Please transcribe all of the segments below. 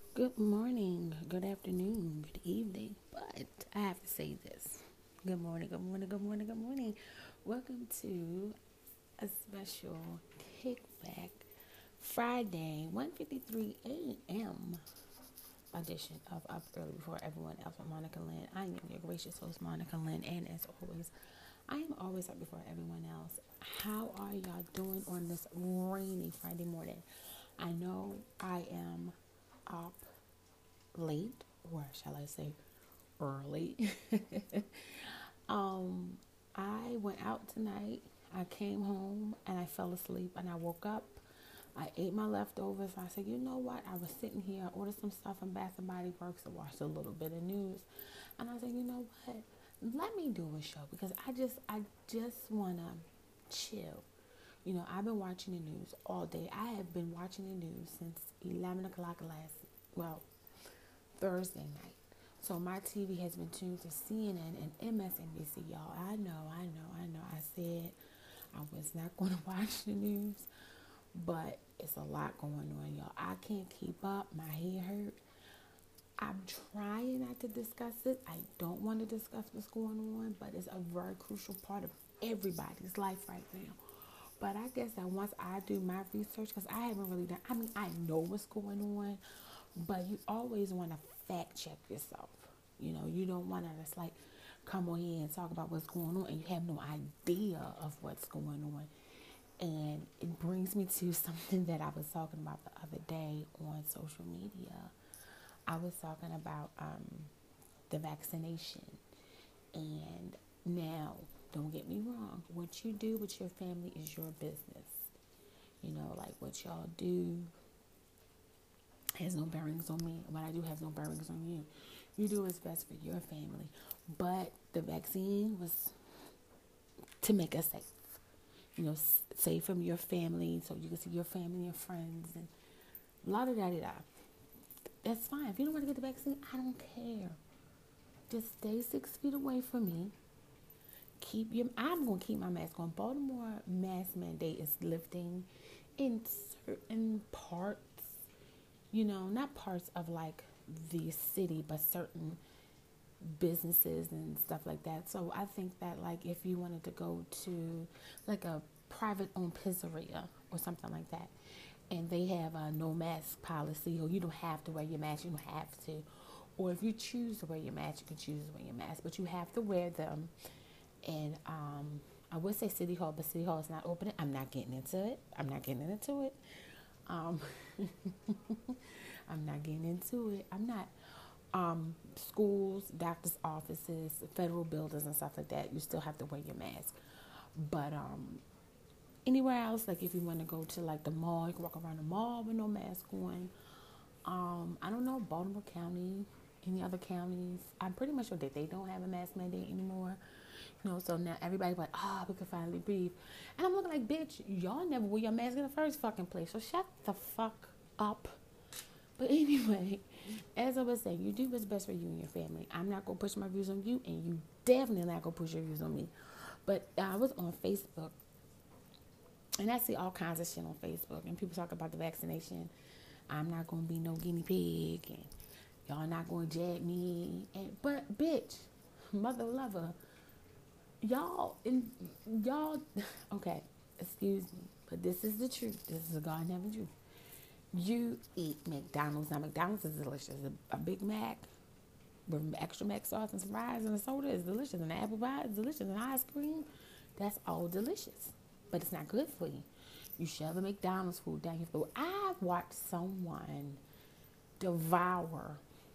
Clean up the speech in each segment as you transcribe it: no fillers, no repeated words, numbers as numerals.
Good morning, good afternoon, good evening, but I have to say this. Good morning, good morning, good morning, good morning. Welcome to a special kickback Friday, 1:53 a.m. edition of Up Early Before Everyone Else with Monica Lynn. I am your gracious host, Monica Lynn, and as always, I am always up before everyone else. How are y'all doing on this rainy Friday morning? I know I am up late, or shall I say early. um, I went out tonight. I came home and I fell asleep and I woke up. I ate my leftovers. I said, you know what? I was sitting here. I ordered some stuff from Bath and Body Works. I watched a little bit of news, and I said, you know what? Let me do a show because I just wanna chill. I've been watching the news all day. I have been watching the news since 11 o'clock well, Thursday night. So my TV has been tuned to CNN and MSNBC, y'all. I said I was not going to watch the news, but it's a lot going on, y'all. I can't keep up. My head hurt. I'm trying not to discuss it. I don't want to discuss what's going on, but it's a very crucial part of everybody's life right now. But I guess that once I do my research, because I haven't really done, I know what's going on, but you always want to fact check yourself. You don't want to just like come on here and talk about what's going on and you have no idea of what's going on. And it brings me to something that I was talking about the other day on social media. I was talking about the vaccination. And now, don't get me wrong, what you do with your family is your business. Like what y'all do has no bearings on me. What I do has no bearings on you. You do what's best for your family. But the vaccine was to make us safe. Safe from your family so you can see your family and friends and la da da da da. That's fine. If you don't want to get the vaccine, I don't care. Just stay 6 feet away from me. I'm gonna keep my mask on. Baltimore mask mandate is lifting in certain parts, not parts of like the city, but certain businesses and stuff like that. So I think that like if you wanted to go to like a private owned pizzeria or something like that, and they have a no mask policy, or you don't have to wear your mask, you don't have to. Or if you choose to wear your mask, you can choose to wear your mask, but you have to wear them. And I would say City Hall, but City Hall is not open. I'm not getting into it. Um, I'm not getting into it. I'm not. Schools, doctors' offices, federal buildings, and stuff like that, you still have to wear your mask. But anywhere else, like if you want to go to like the mall, you can walk around the mall with no mask on. I don't know, Baltimore County, any other counties. I'm pretty much sure that they don't have a mask mandate anymore. So now everybody's like, oh, we can finally breathe. And I'm looking like, bitch, y'all never wear your mask in the first fucking place. So shut the fuck up. But anyway, as I was saying, you do what's best for you and your family. I'm not going to push my views on you, and you definitely not going to push your views on me. But I was on Facebook, and I see all kinds of shit on Facebook, and people talk about the vaccination. I'm not going to be no guinea pig, and y'all not going to jag me. But, bitch, mother lover, y'all, okay, excuse me, but this is the truth. This is a God heaven truth. You eat McDonald's. Now, McDonald's is delicious. A Big Mac with extra mac sauce and some fries and a soda is delicious. And the apple pie is delicious. And ice cream, that's all delicious. But it's not good for you. You shove a McDonald's food down your throat. I've watched someone devour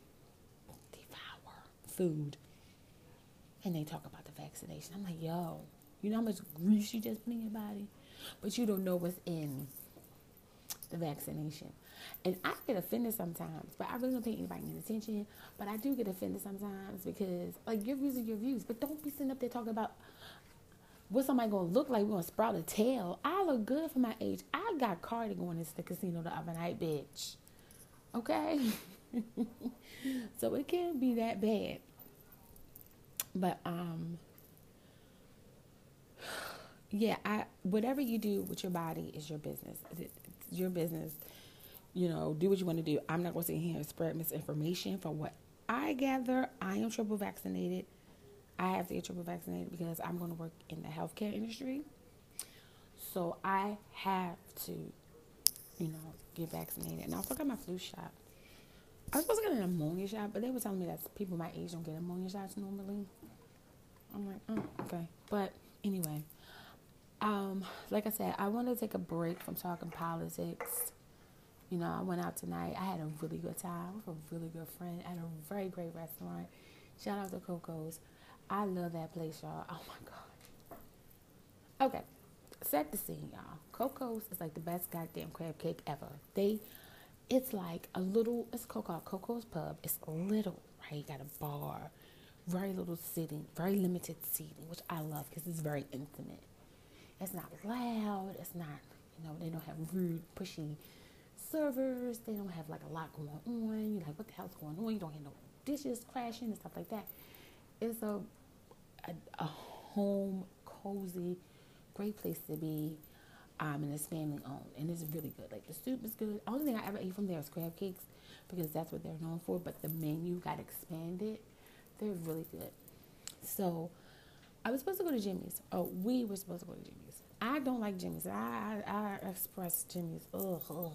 food. And they talk about the vaccination. I'm like, yo, you know how much grease you just put in your body? But you don't know what's in the vaccination. And I get offended sometimes, but I really don't pay anybody any attention. But I do get offended sometimes because, like, your views are your views. But don't be sitting up there talking about what somebody gonna look like. We're gonna sprout a tail. I look good for my age. I got Cardi going into the casino the other night, bitch. Okay? So it can't be that bad. But, yeah, whatever you do with your body is your business. It's your business. do what you want to do. I'm not going to sit here and spread misinformation. From what I gather, I am triple vaccinated. I have to get triple vaccinated because I'm going to work in the healthcare industry. So I have to, get vaccinated. And I also got my flu shot. I was supposed to get an pneumonia shot, but they were telling me that people my age don't get pneumonia shots normally. I'm like, oh, okay. But anyway, like I said, I want to take a break from talking politics. I went out tonight. I had a really good time with a really good friend at a very great restaurant. Shout out to Coco's. I love that place, y'all. Oh my God. Okay. Set the scene, y'all. Coco's is like the best goddamn crab cake ever. It's like it's called Coco's Pub. It's little, right? You got a bar, very little seating, very limited seating, which I love because it's very intimate. It's not loud. It's not, they don't have rude, pushy servers. They don't have like a lot going on. You're like, what the hell's going on? You don't hear no dishes crashing and stuff like that. It's a home, cozy, great place to be. And it's family owned, and it's really good. Like, the soup is good. Only thing I ever ate from there is crab cakes because that's what they're known for. But the menu got expanded. They're really good. So I was supposed to go to Jimmy's. Oh, we were supposed to go to Jimmy's. I don't like Jimmy's. I express Jimmy's. Ugh.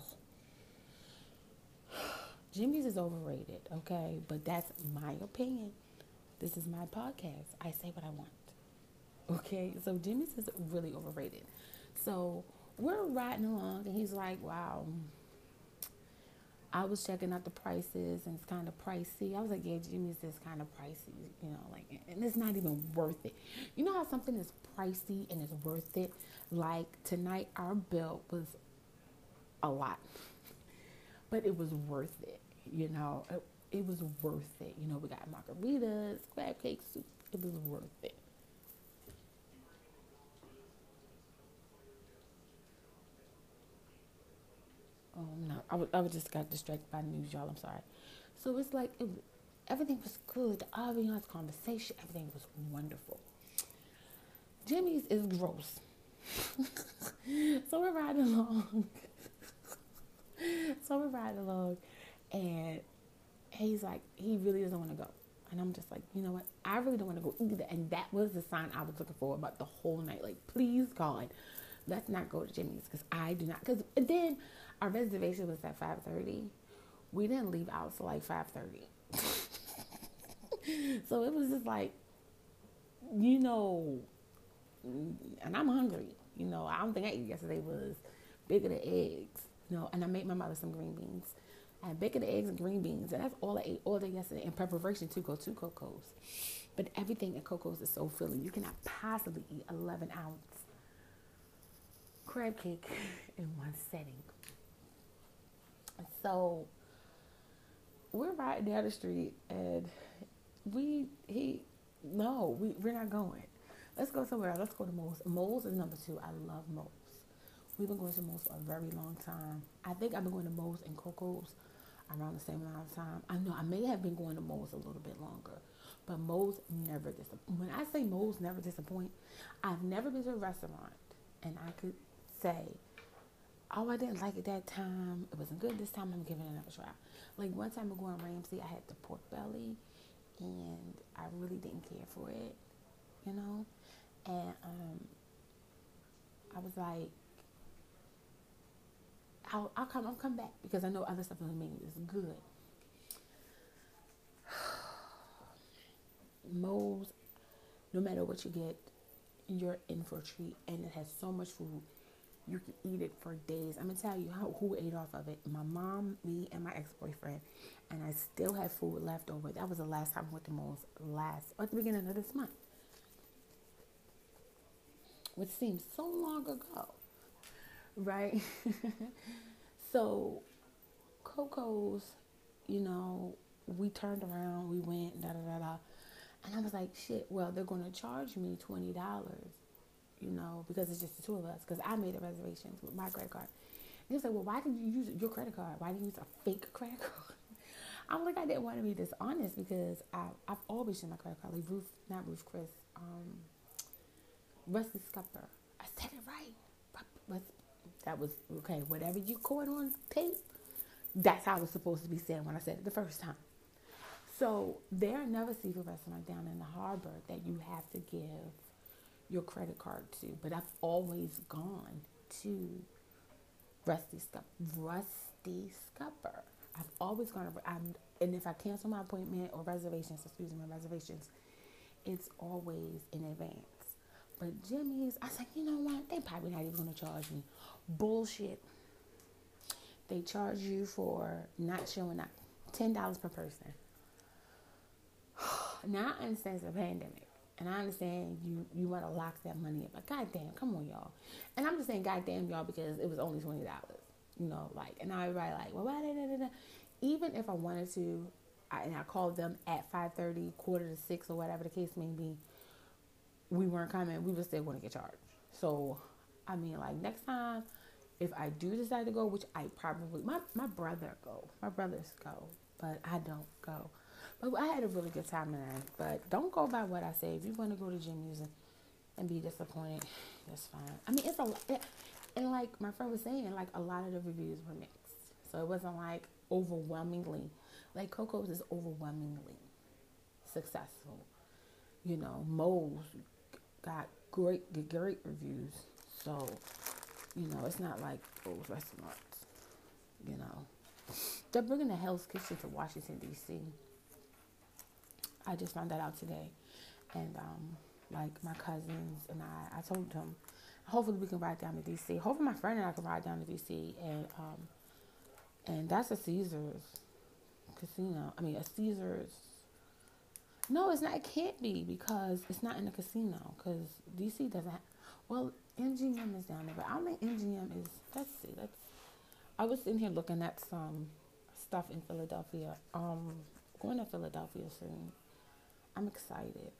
Jimmy's is overrated, okay? But that's my opinion. This is my podcast. I say what I want. Okay? So Jimmy's is really overrated. So we're riding along, and he's like, wow. I was checking out the prices, and it's kind of pricey. I was like, yeah, Jimmy's is kind of pricey, and it's not even worth it. You know how something is pricey and it's worth it? Like, tonight, our bill was a lot, but it was worth it, It was worth it. We got margaritas, crab cake, soup. It was worth it. Oh, no, I just got distracted by news, y'all. I'm sorry. So it's like, everything was good. The ambiance, conversation, everything was wonderful. Jimmy's is gross. So we're riding along. And he's like, he really doesn't want to go. And I'm just like, you know what? I really don't want to go either. And that was the sign I was looking for about the whole night. Like, please, God, let's not go to Jimmy's because I do not. Because then our reservation was at 5:30. We didn't leave out till like 5:30. So it was just like, and I'm hungry. I don't think I ate yesterday was bacon and eggs. And I made my mother some green beans. I had bacon, eggs, and green beans. And that's all I ate all day yesterday in preparation to go to Coco's. But everything at Coco's is so filling. You cannot possibly eat 11-ounce crab cake in one setting. So we're riding down the street, and we're not going. Let's go somewhere else. Let's go to Moe's. Moe's is number 2. I love Moe's. We've been going to Moe's for a very long time. I think I've been going to Moe's and Coco's around the same amount of time. I know I may have been going to Moe's a little bit longer, but Moe's never disappoint. When I say Moe's never disappoint, I've never been to a restaurant and I could say, oh, I didn't like it that time. It wasn't good this time. I'm giving it another try. Like, one time ago on Ramsey, I had the pork belly, and I really didn't care for it, And I was like, I'll come back because I know other stuff on the menu is good. Moe's, no matter what you get, you're in for a treat, and it has so much food. You can eat it for days. I'm gonna tell you who ate off of it. My mom, me, and my ex-boyfriend, and I still have food left over. That was the last time I went to Moe's at the beginning of this month, which seems so long ago, right? So Coco's, we turned around, we went, and I was like, shit. Well, they're gonna charge me $20. Because it's just the two of us. Because I made the reservations with my credit card. And he was like, well, why didn't you use your credit card? Why didn't you use a fake credit card? I'm like, I didn't want to be dishonest because I've always used my credit card. Like Chris, Rusty Scupper. I said it right. That was, okay, whatever you caught on tape, That's how it's supposed to be said when I said it the first time. So there are another seafood restaurant down in the harbor that you have to give your credit card to. But I've always gone to Rusty Scupper. I've always gone to, and if I cancel my appointment or reservations, it's always in advance. But Jimmy's, I was like, you know what? They probably not even going to charge me. Bullshit. They charge you for not showing up. $10 per person. Now I understand it's a pandemic. And I understand you want to lock that money up. But goddamn, come on, y'all. And I'm just saying goddamn, y'all, because it was only $20. You know, like, and now everybody like, well, blah, blah, blah, blah. Even if I wanted to, and I called them at 5:30, 5:45, or whatever the case may be, we weren't coming, we were still going to get charged. So, I mean, like, next time, if I do decide to go, which I probably, my brothers go, but I don't go. But I had a really good time there. But don't go by what I say. If you want to go to Jimmy's and be disappointed, that's fine. I mean, and like my friend was saying, like, a lot of the reviews were mixed. So it wasn't like overwhelmingly, like Coco's is overwhelmingly successful. You know, Moe's got great reviews. So, you know, it's not like those restaurants, you know. They're bringing the Hell's Kitchen to Washington, D.C. I just found that out today. And, like, my cousins and I told them, hopefully we can ride down to D.C. Hopefully my friend and I can ride down to D.C. And that's a Caesars casino. I mean, a Caesars. No, it's not. It can't be because it's not in the casino. Because D.C. doesn't have, well, MGM is down there. But I don't think MGM is, let's see. I was in here looking at some stuff in Philadelphia. Going to Philadelphia soon. I'm excited.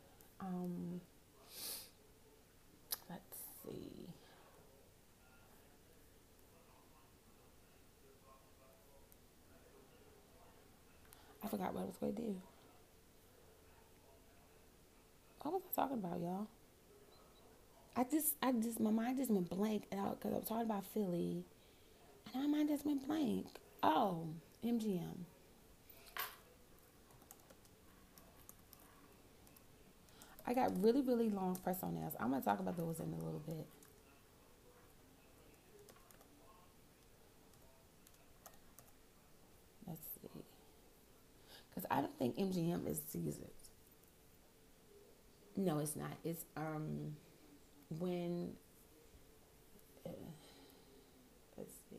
Let's see. I forgot what I was going to do. What was I talking about, y'all? My mind just went blank because I was talking about Philly, and my mind just went blank. Oh, MGM. I got really, really long press-on nails. I'm going to talk about those in a little bit. Let's see. Because I don't think MGM is Caesars. No, it's not. It's, when, let's see.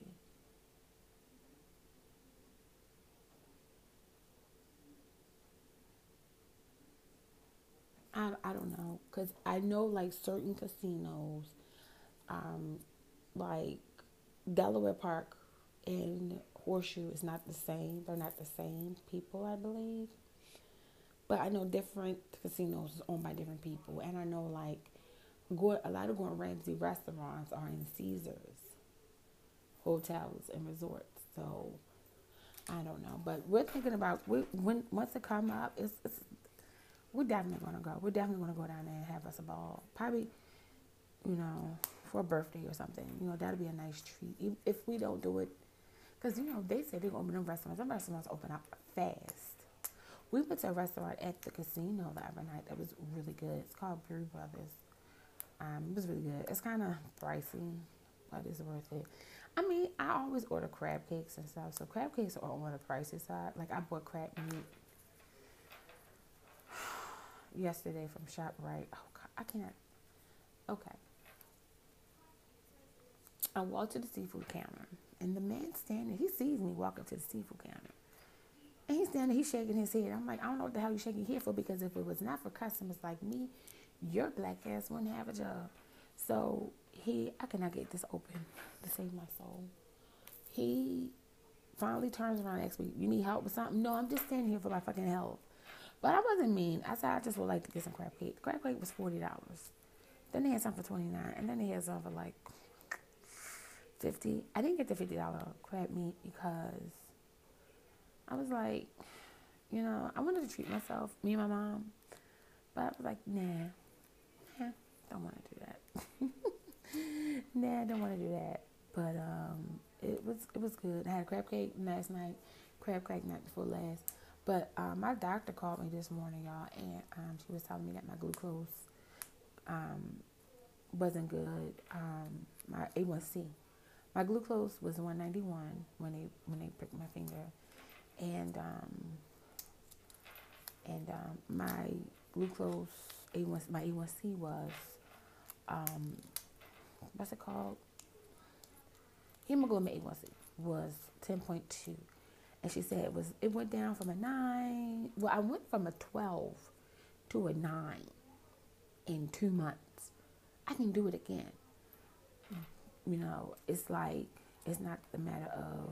I don't know. Because I know, like, certain casinos, um, like Delaware Park and Horseshoe is not the same. They're not the same people, I believe. But I know different casinos is owned by different people. And I know, like, a lot of Gordon Ramsay restaurants are in Caesars hotels and resorts. So, I don't know. But we're thinking about, once it come up, we're definitely going to go. We're definitely going to go down there and have us a ball. Probably, you know, for a birthday or something. You know, that'll be a nice treat. If we don't do it, because, you know, they said they're going to open them restaurants. Them restaurants open up fast. We went to a restaurant at the casino the other night that was really good. It's called Brew Brothers. It was really good. It's kind of pricey, but it's worth it. I mean, I always order crab cakes and stuff. So crab cakes are on the pricey side. Like, I bought crab meat yesterday from ShopRite. Oh, God, I can't. Okay. I walked to the seafood counter, and the man standing, he sees me walk up to the seafood counter. And he's standing, he's shaking his head. I'm like, I don't know what the hell you're shaking your head for, because if it was not for customers like me, your black ass wouldn't have a job. So I cannot get this open to save my soul. He finally turns around and asks me, you need help with something? No, I'm just standing here for my fucking health. But I wasn't mean. I said, I just would like to get some crab cake. Crab cake was $40. Then they had some for $29. And then they had some for like $50. I didn't get the $50 crab meat because I was like, you know, I wanted to treat myself, me and my mom. But I was like, nah, don't want to do that. Nah, I don't want to do that. But it was good. I had a crab cake last night, crab cake night before last. But my doctor called me this morning, y'all, and she was telling me that my glucose um, wasn't good. My A1C, my glucose was 191 when they pricked my finger, and my glucose A1 my A1C was um, what's it called? Hemoglobin A1C was 10.2, and she said it went down from a 9. Well, I went from a 12 to a 9 in 2 months. I can do it again. It's like, it's not the matter of,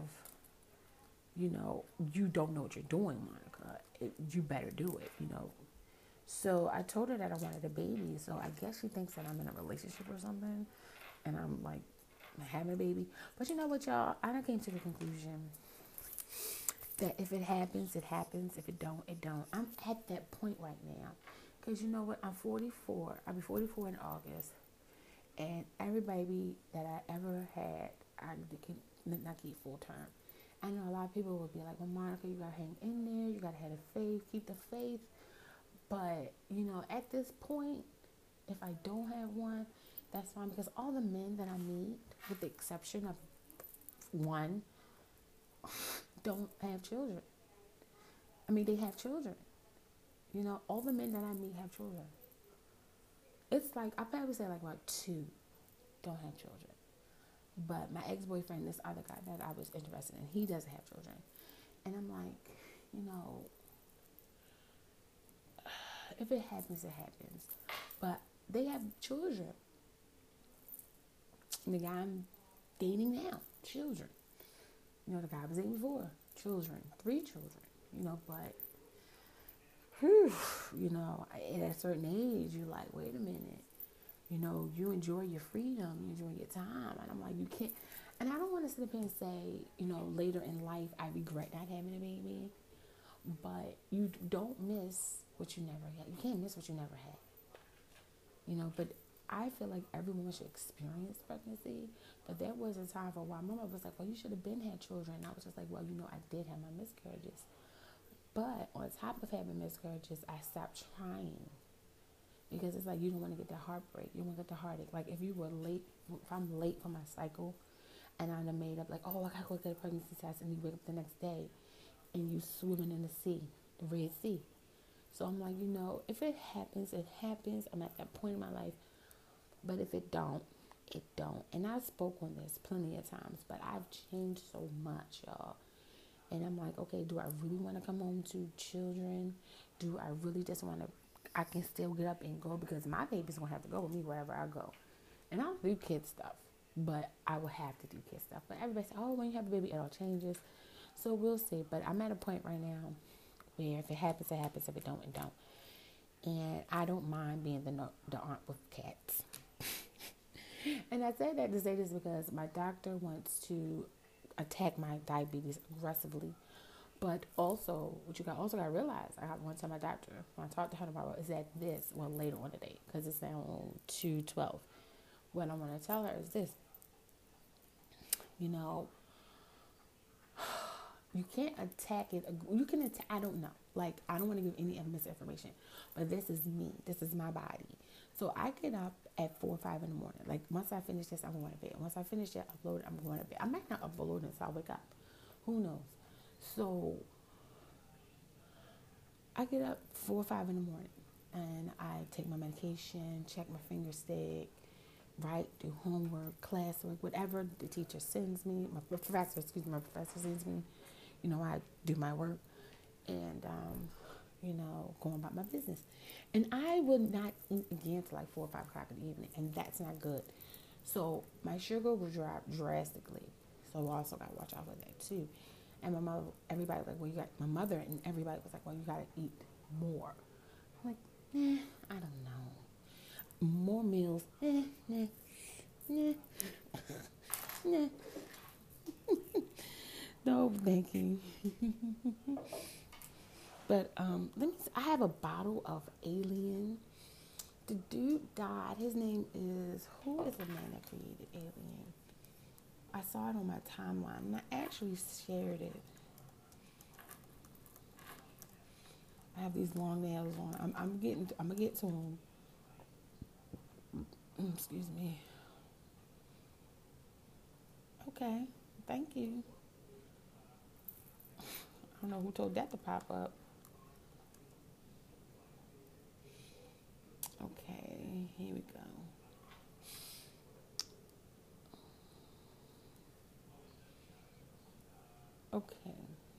you don't know what you're doing, Monica. You better do it. So I told her that I wanted a baby. So I guess she thinks that I'm in a relationship or something, and I'm like having a baby. But you know what, y'all? I done came to the conclusion that if it happens, it happens. If it don't, it don't. I'm at that point right now. Because you know what? I'm 44. I'll be 44 in August. And every baby that I ever had, I did not keep full term. I know a lot of people would be like, well, Monica, you got to hang in there. You got to have the faith. Keep the faith. But, at this point, if I don't have one, that's fine. Because all the men that I meet, with the exception of one, don't have children. I mean, they have children. All the men that I meet have children. It's like, I probably say like about 2 don't have children. But my ex-boyfriend, this other guy that I was interested in, he doesn't have children. And I'm like, if it happens, it happens. But they have children. And the guy I'm dating now, children. The guy I was dating before, children, 3 children. But, at a certain age, you're like, wait a minute. You enjoy your freedom, you enjoy your time. And I'm like, you can't. And I don't want to sit up here and say, later in life, I regret not having a baby. But you don't miss what you never had. You can't miss what you never had. But I feel like every woman should experience pregnancy. But there was a time for a while, my mother was like, well, you should have been had children. And I was just like, well, I did have my miscarriages. But on top of having miscarriages, I stopped trying. Because it's like, you don't want to get that heartbreak. You don't want to get the heartache. Like, if I'm late for my cycle, and I done made up, like, oh, I got to go get a pregnancy test, and you wake up the next day, and you swimming in the sea, the Red Sea. So I'm like, if it happens, it happens. I'm at that point in my life. But if it don't, it don't. And I spoke on this plenty of times, but I've changed so much, y'all. And I'm like, okay, do I really want to come home to children? Do I really just want to, I can still get up and go, because my baby's going to have to go with me wherever I go. And I don't do kid stuff, but I will have to do kid stuff. But everybody says, oh, when you have a baby, it all changes. So we'll see. But I'm at a point right now where if it happens, it happens. If it don't, it don't. And I don't mind being the aunt with cats. And I say that to say this because my doctor wants to attack my diabetes aggressively. But also, what you also got to realize, I got one to my doctor, when I talk to her tomorrow, is that later on today, because it's now 2:12. What I want to tell her is this, you can't attack it. You can attack, I don't know. Like, I don't want to give any misinformation, but this is me. This is my body. So I get up at 4 or 5 in the morning. Like, once I finish this, I'm going to bed. Once I finish it, upload it, I'm going to bed. I might not upload until I wake up. Who knows? So I get up 4 or 5 in the morning, and I take my medication, check my finger stick, do homework, classwork, whatever the teacher sends me, my professor sends me, I do my work, and, going about my business. And I would not eat again till like 4 or 5 o'clock in the evening, and that's not good. So my sugar will drop drastically. So I also got to watch out for that too. And my mother, everybody was like, my mother and everybody was like, well, you got to eat more. I'm like, I don't know. More meals, No, thank you. But I have a bottle of Alien. The dude died. His name is, who is the man that created Alien? I saw it on my timeline and I actually shared it. I have these long nails on. I'm gonna get to them. Excuse me. Okay, thank you. I don't know who told that to pop up. Okay, here we go. Okay.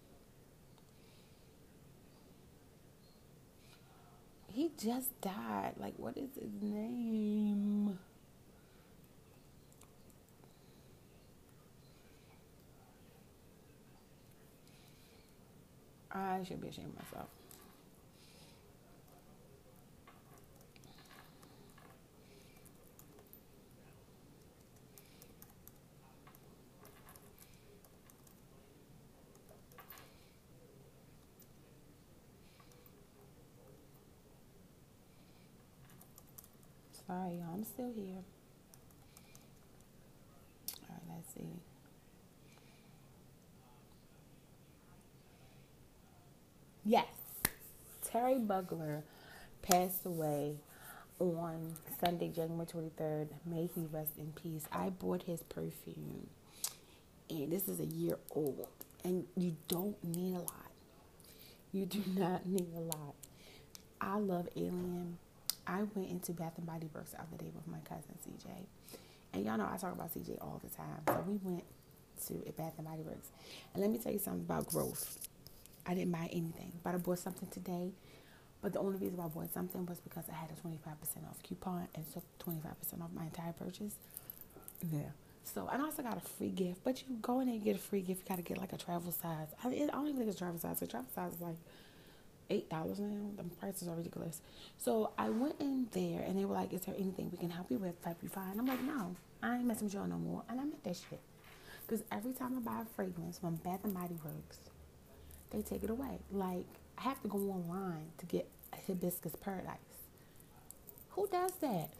He just died. Like, what is his name? I should be ashamed of myself. Sorry, y'all. I'm still here. All right, let's see. Yes. Terry Bugler passed away on Sunday, January 23rd. May he rest in peace. I bought his perfume, and this is a year old, and you don't need a lot. You do not need a lot. I love Alien. I went into Bath and Body Works the other day with my cousin CJ, and y'all know I talk about CJ all the time. So we went to Bath and Body Works, and let me tell you something about growth. I didn't buy anything, but I bought something today. But the only reason why I bought something was because I had a 25% off coupon and took 25% off my entire purchase. Yeah. So, and I also got a free gift. But you go in there and get a free gift, you got to get like a travel size. I don't even think it's travel size. The travel size is like $8 now. The prices are ridiculous. So I went in there and they were like, is there anything we can help you with? Like, you fine? I'm like, no, I ain't messing with y'all no more. And I meant that shit. Because every time I buy a fragrance from Bath and Body Works, they take it away. Like, I have to go online to get Hibiscus Paradise. Who does that?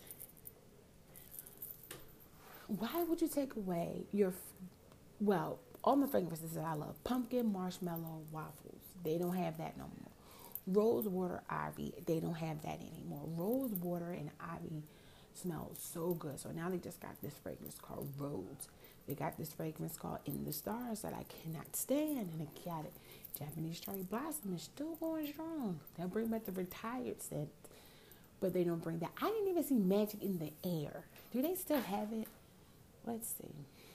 Why would you take away well, all my fragrances that I love, pumpkin, marshmallow, waffles, they don't have that no more. Rose water, ivy, they don't have that anymore. Rose water and ivy smells so good. So now they just got this fragrance called Rose. They got this fragrance called In the Stars that I cannot stand, and they got it. Japanese cherry blossom is still going strong. They'll bring back the retired scent, but they don't bring that. I didn't even see Magic in the Air. Do they still have it? Let's see.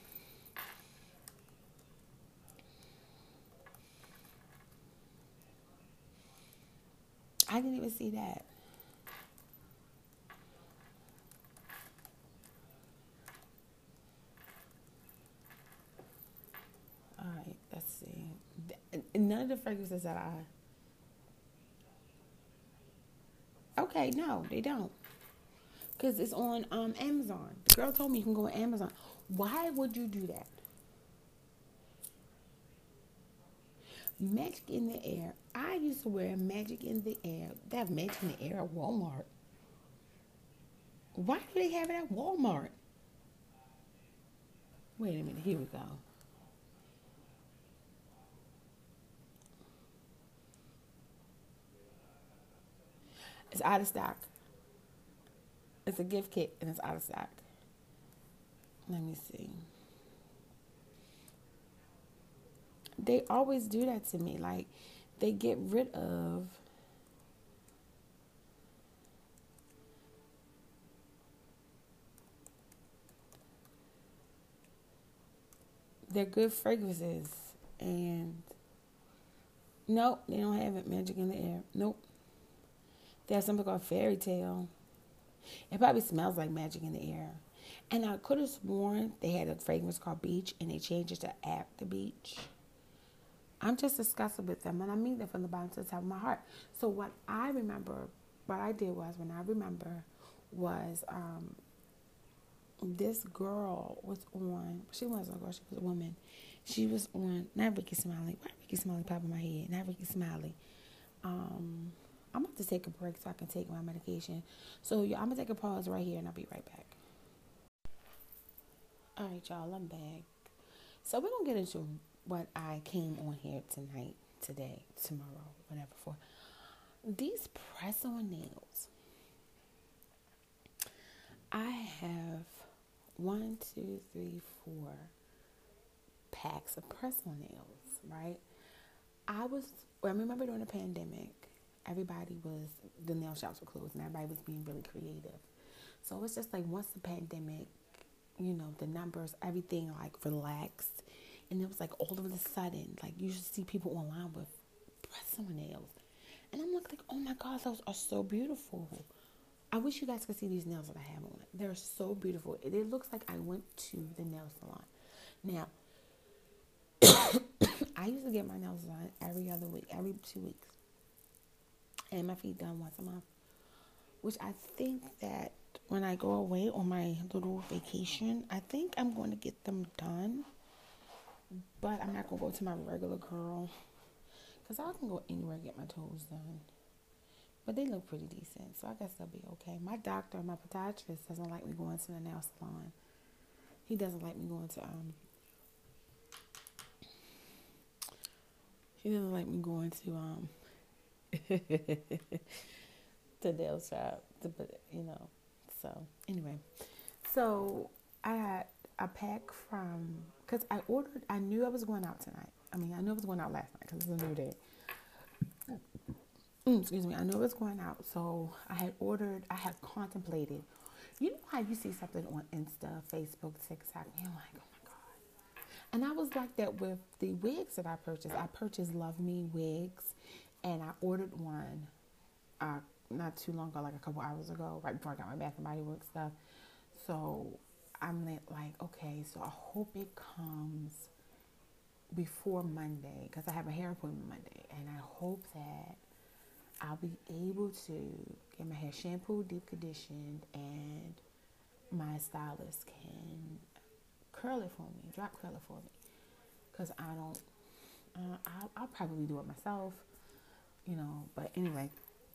I didn't even see that. All right, let's see. None of the fragrances that Okay, no, they don't. Because it's on Amazon. The girl told me you can go on Amazon. Why would you do that? Magic in the Air. I used to wear Magic in the Air. They have Magic in the Air at Walmart. Why do they have it at Walmart? Wait a minute. Here we go. It's out of stock. It's a gift kit and it's out of stock. Let me see. They always do that to me. Like, they get rid of their good fragrances. And nope, they don't have it. Magic in the Air. Nope. They have something called Fairy Tale. It probably smells like Magic in the Air. And I could have sworn they had a fragrance called Beach and they changed it to At the Beach. I'm just disgusted with them, and I mean that from the bottom to the top of my heart. So what I remember, what I did was, when I remember, was this girl was on. She wasn't a girl; she was a woman. She was on not Ricky Smiley. Why Ricky Smiley pop in my head? Not Ricky Smiley. I'm about to take a break so I can take my medication. So I'm gonna take a pause right here, and I'll be right back. All right, y'all, I'm back. So we're gonna get into what I came on here tonight, today, tomorrow, whatever for. These press-on nails. I have 4 packs of press-on nails, right? I remember during the pandemic, the nail shops were closed and everybody was being really creative. So it's just like once the pandemic, the numbers, everything like relaxed. And it was like all of a sudden, like you should see people online with press-on nails. And I'm like, oh my God, those are so beautiful. I wish you guys could see these nails that I have on. They're so beautiful. It looks like I went to the nail salon. Now, I used to get my nails done every other week, every 2 weeks. And my feet done once a month. Which I think that when I go away on my little vacation, I think I'm going to get them done. But I'm not going to go to my regular curl. Because I can go anywhere and get my toes done. But they look pretty decent, so I guess they'll be okay. My doctor, my podiatrist, doesn't like me going to the nail salon. He doesn't like me going to the nail shop. So anyway, so I got a pack because I knew I was going out tonight. I knew I was going out last night because it's a new day. Excuse me, I know it's going out, so I had contemplated. You know how you see something on Insta, Facebook, TikTok, and you're like, oh my God. And I was like that with the wigs that I purchased. I purchased Love Me wigs, and I ordered one not too long ago, like a couple hours ago, right before I got my Bath & Body Works stuff. So I'm like, okay, so I hope it comes before Monday, because I have a hair appointment Monday, and I hope that I'll be able to get my hair shampooed, deep conditioned, and my stylist can curl it for me, drop curl it for me. Because I'll probably do it myself, but anyway.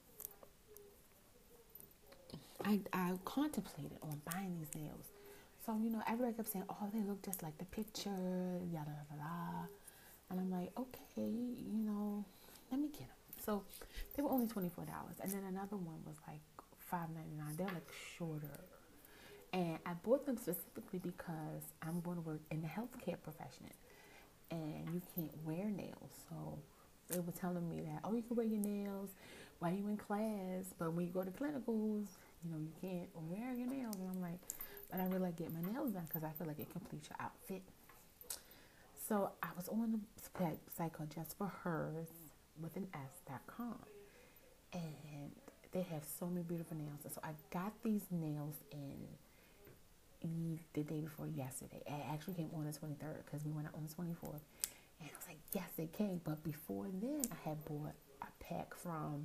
I contemplated on buying these nails. So, everybody kept saying, oh, they look just like the picture, yada, yada, yada. And I'm like, okay, let me get them. So they were only $24, and then another one was like $5.99. They're like shorter, and I bought them specifically because I'm going to work in the healthcare profession, and you can't wear nails. So they were telling me that, oh, you can wear your nails while you're in class, but when you go to clinicals, you can't wear your nails. And I'm like, but I really like getting my nails done because I feel like it completes your outfit. So I was on the site called Just For Hers with an S.com, and they have so many beautiful nails. And so I got these nails in the day before yesterday. It actually came on the 23rd because we went out on the 24th, and I was like, yes, it came. But before then, I had bought a pack from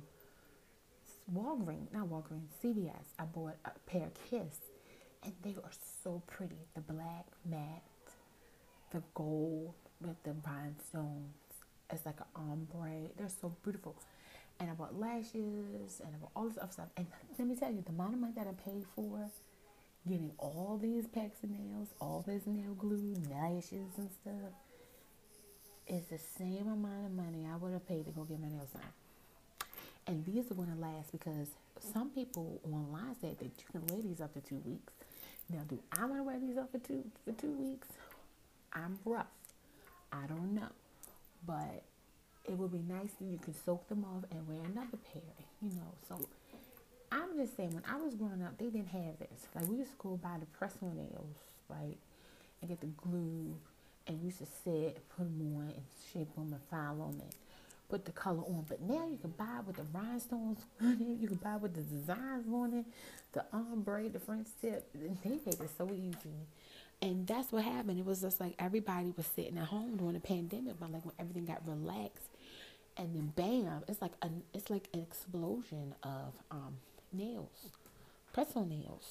CVS. I bought a pair of Kiss, and they are so pretty. The black matte, the gold with the rhinestones. It's like an ombre. They're so beautiful. And I bought lashes and I bought all this other stuff. And let me tell you, the amount of money that I paid for getting all these packs of nails, all this nail glue, lashes and stuff, is the same amount of money I would have paid to go get my nails done. And these are going to last because some people online said that you can wear these up to 2 weeks. Now, do I want to wear these up for two weeks? I'm rough. I don't know. But it would be nice if you could soak them off and wear another pair, So I'm just saying, when I was growing up, they didn't have this. Like, we used to go buy the press-on nails, right, and get the glue, and we used to sit, put them on, and shape them and file them and put the color on. But now you can buy it with the rhinestones on it. You can buy it with the designs on it, the ombre, the French tip. They made it so easy. And that's what happened. It was just like everybody was sitting at home during the pandemic, but like when everything got relaxed, and then bam, it's like an explosion of nails, press-on nails.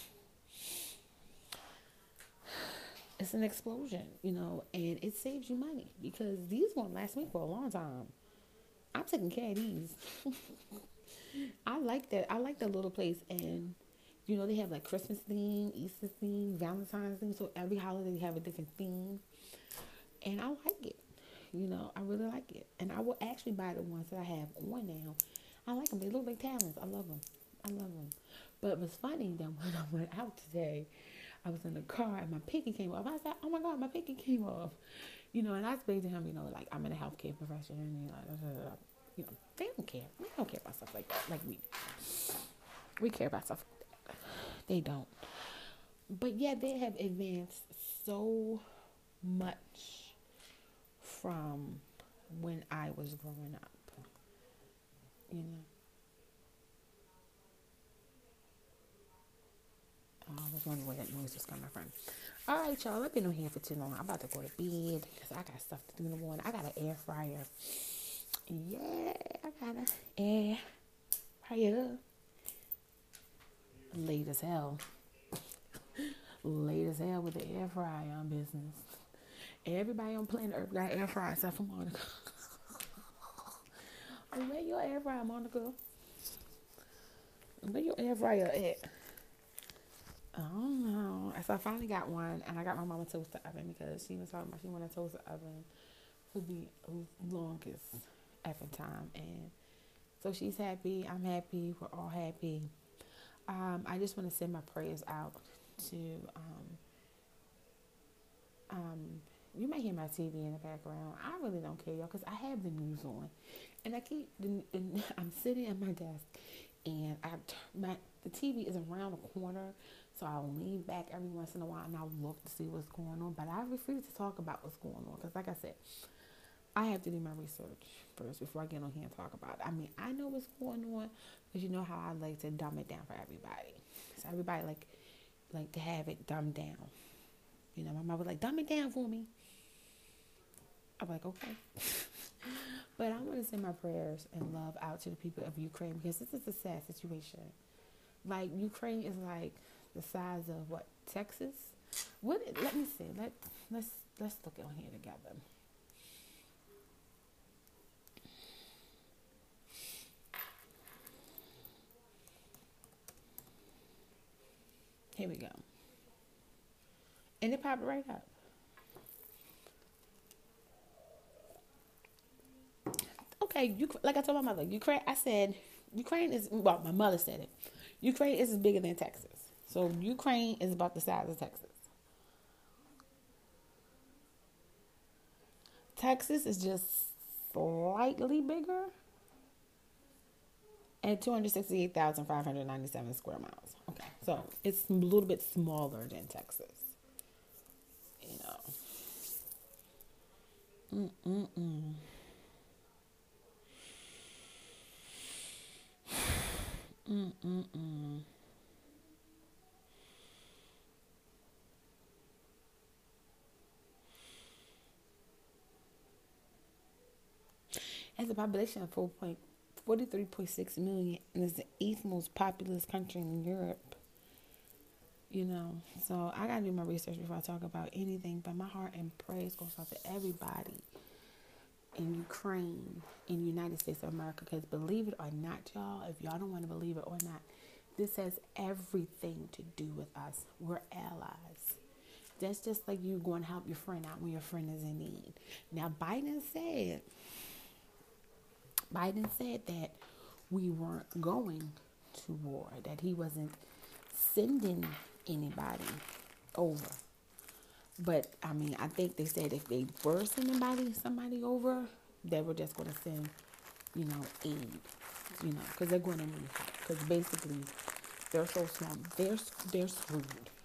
It's an explosion, and it saves you money because these won't last me for a long time. I'm taking care of these. I like that. I like the little place, and You know, they have like Christmas theme, Easter theme, Valentine's theme. So every holiday they have a different theme. And I like it. You know, I really like it. And I will actually buy the ones that I have on now. I like them. They look like talents. I love them. I love them. But it was funny that when I went out today, I was in the car and my pinky came off. I said, oh my God, my pinky came off. You know, and I explained to him, you know, like I'm in a healthcare profession. And you know, you know, they don't care. They don't care about stuff like that. Like we care about stuff like that. They don't. But yeah, they have advanced so much from when I was growing up. You know. Oh, I was wondering where that noise was coming from. All right, y'all. I've been on here for too long. I'm about to go to bed because I got stuff to do in the morning. I got an air fryer. Yeah, I got an air fryer. Late as hell. Late as hell with the air fryer on business. Everybody on planet Earth got air fryer except for Monica. Where your air fryer, Monica? Where your air fryer at? I don't know. So I finally got one, and I got my mama toaster oven because she was talking about she wanted a toaster oven for the longest effing time, and so she's happy. I'm happy. We're all happy. I just want to send my prayers out to. You might hear my TV in the background. I really don't care, y'all, because I have the news on, and I'm sitting at my desk, and the TV is around the corner. So I'll lean back every once in a while and I'll look to see what's going on. But I refuse to talk about what's going on because, like I said, I have to do my research first before I get on here and talk about it. I mean, I know what's going on because you know how I like to dumb it down for everybody. So everybody like to have it dumbed down. You know, my mom was like, dumb it down for me. I'm like, okay. But I want to send my prayers and love out to the people of Ukraine because this is a sad situation. Like, Ukraine is like the size of what, Texas? Let me see. Let's look on here together. Here we go. And it popped right up. Okay, like I told my mother, Ukraine. I said Ukraine is, well, my mother said it. Ukraine is bigger than Texas. So Ukraine is about the size of Texas. Texas is just slightly bigger at 268,597 square miles. Okay, so it's a little bit smaller than Texas. You know. Has a population of 43.6 million and is the eighth most populous country in Europe. You know, so I gotta do my research before I talk about anything. But my heart and praise goes out to everybody in Ukraine, in the United States of America. Because believe it or not, y'all, if y'all don't want to believe it or not, this has everything to do with us. We're allies. That's just like you going to help your friend out when your friend is in need. Now, Biden said that we weren't going to war, that he wasn't sending anybody over. But, I mean, I think they said if they were sending somebody over, they were just going to send, you know, aid, you know, because they're going to need help. Because basically, they're so small. They're screwed.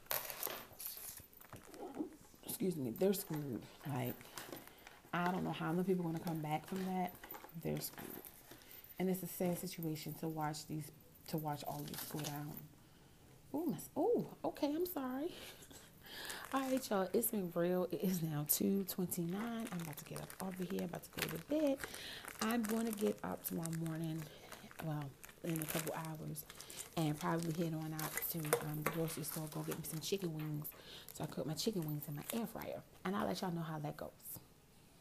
Excuse me. They're screwed. Like, I don't know how many people are going to come back from that. They're screwed. And it's a sad situation to watch all these go down. Oh, okay, I'm sorry. All right, y'all, it's been real. It is now 2:29. I'm about to get up over here. I'm about to go to bed. I'm going to get up tomorrow morning, well, in a couple hours, and probably head on out to the grocery store, go get me some chicken wings. So I cook my chicken wings in my air fryer. And I'll let y'all know how that goes.